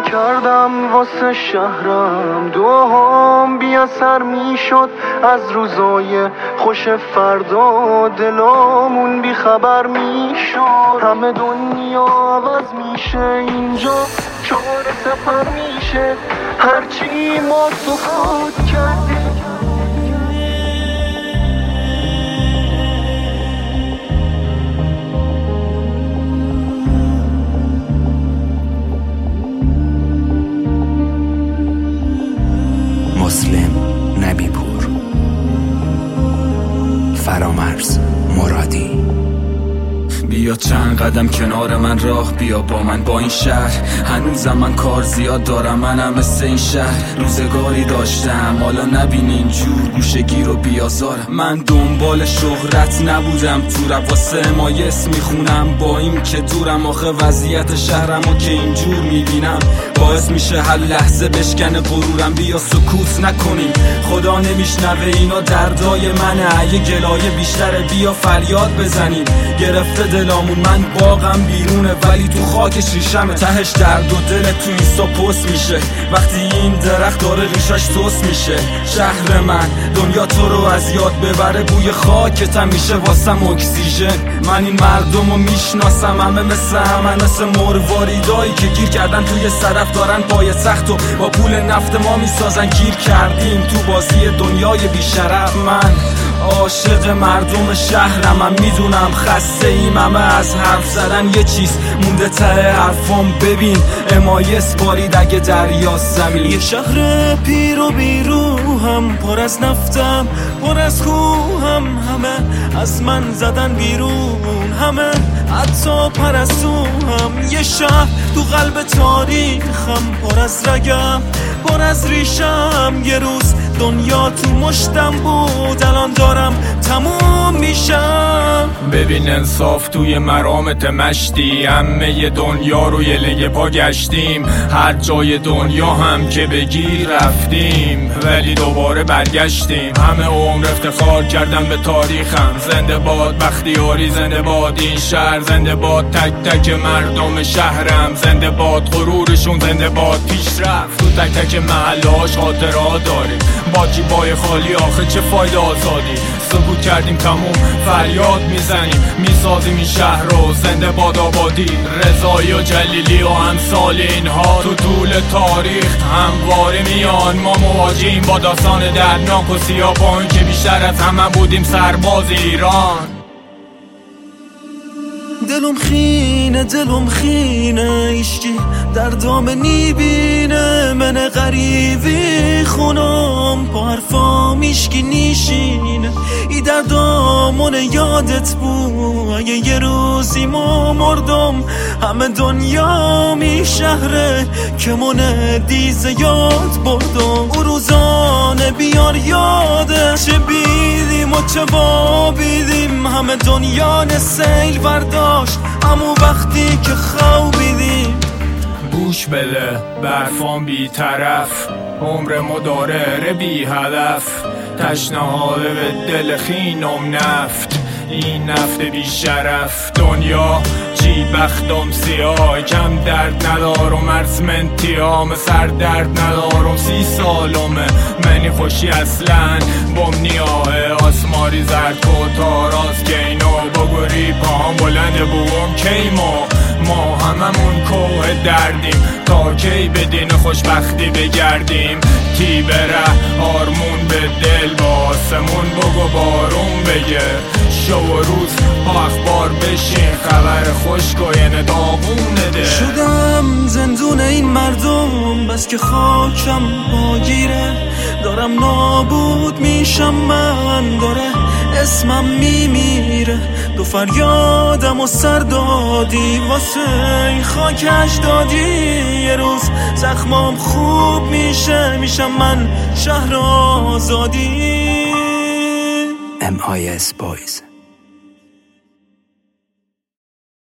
کردم واسه شهرم، دوام بی اثر میشد از روزای خوش فردا، دلامون بی خبر میشد. همه دنیا عوض میشه اینجا، چهار سفر میشه هرچی ما سکوت کردیم. مسلم نبیپور، فرامرز مرادی. بیا چند قدم کنار من راه بیا با من با این شهر، هنوزم من کار زیاد دارم، منم مثل این شهر روزگاری داشتم حالا نبین اینجور گوشه گیر و بیازارم. من دنبال شهرت نبودم تو رپ واسه مایس میخونم، با این که دورم آخه وضعیت شهرمو که اینجور میبینم باعث میشه هر لحظه بشکنه غرورم. بیا سکوت نکنیم خدا نمیشنوه اینا دردای منه، اگه گلایه بیشتره بیا فریاد بزنیم. گرفته دلامون من باغم بیرونه ولی تو خاکش ریشمه، تهش درد و دل تو اینستا پست میشه وقتی این درخت داره ریشش توست میشه. شهر من دنیا تو رو از یاد ببره، بوی خاکتم میشه واسم اکسیژن. من این مردمو میشناسم همه مثل همه، مثل مرواریدایی که گیر کردن توی صدف دارن پای سخت و با پول نفت ما میسازن. گیر کردیم تو بازی دنیای بیشرف. من عاشق مردم شهرم، من میدونم خسته ایم همه از حرف زدن، یه چیز مونده ته حرفم ببین امایس بارید اگه دریا زمین. یه شهر پیر و بیروهم، پر از نفتم پر از کوهم، همه از من زدن بیرون، همه حتی پرستوهم. یه شهر تو قلب تاریخم، پر از رگم پر از ریشم. یه روز دنیا تو مشتم بود الان دارم تموم میشم. ببین انصاف توی مرامت مشتی، همه دنیا رو یه لنگ پا گشتیم، هر جای دنیا هم که بگی رفتیم ولی دوباره برگشتیم. همه عمر افتخار کردم به تاریخم، زنده باد بختیاری، زنده باد این شهر، زنده باد تک تک مردم شهرم، زنده باد غرورشون، زنده باد پیشرفت. تو تک تک محلهاش خاطرات داریم، با جیبای خالی آخه چه فایده آزادی. سکوت کردیم تموم فریاد میزنیم، میسازیم این شهر رو، زنده باد آبادی. رضایی و جلیلی و امثال اینها تو طول تاریخ همواره میان. ما مواجهیم با داستان دردناک و سیاه‌بان که بیشتر از همه بودیم سرباز ایران. دلم خینه ایشکی دردام نیبینه، من غریبی خونم با حرفام ایشکی نیشینه. ای دردامون یادت بود اگه یه روزی ما مردم، همه دنیا می شهره که من دیزه یاد بردم. او روزانه بیار یاده چه بیدیم و چه وابیدیم، همه دنیا نسیل برداشت امو وقتی که خوابیدیم. گوش بده برفان بی طرف، عمر مداره بی هدف، تشنه حاله به دل خینم نفت، این نفت بی شرف. دنیا چی بختم سیاه، کم درد ندارم ارسمنتیام، سر درد ندارم 30 سالمه، منی خوشی اصلا بم نیاه. آسماری زرد کتا راست گینو بگوری پاهم بلنده بوم کیمو. ما هممون کوه دردیم تا کی به دین خوشبختی بگردیم. تی بره آرمون به دل باسمون بگو بارون بگه، شو و روز با اخبار بشین خبر خوشگوین داغونه ده. شدم زندون این مردم بس که خاکم باگیره، دارم نابود میشم من، داره اسمم میمیره. دو فریادم و سر دادی واسه این خاکش دادی، یه روز زخمام خوب میشم من شهر آزادی. MIS Boys.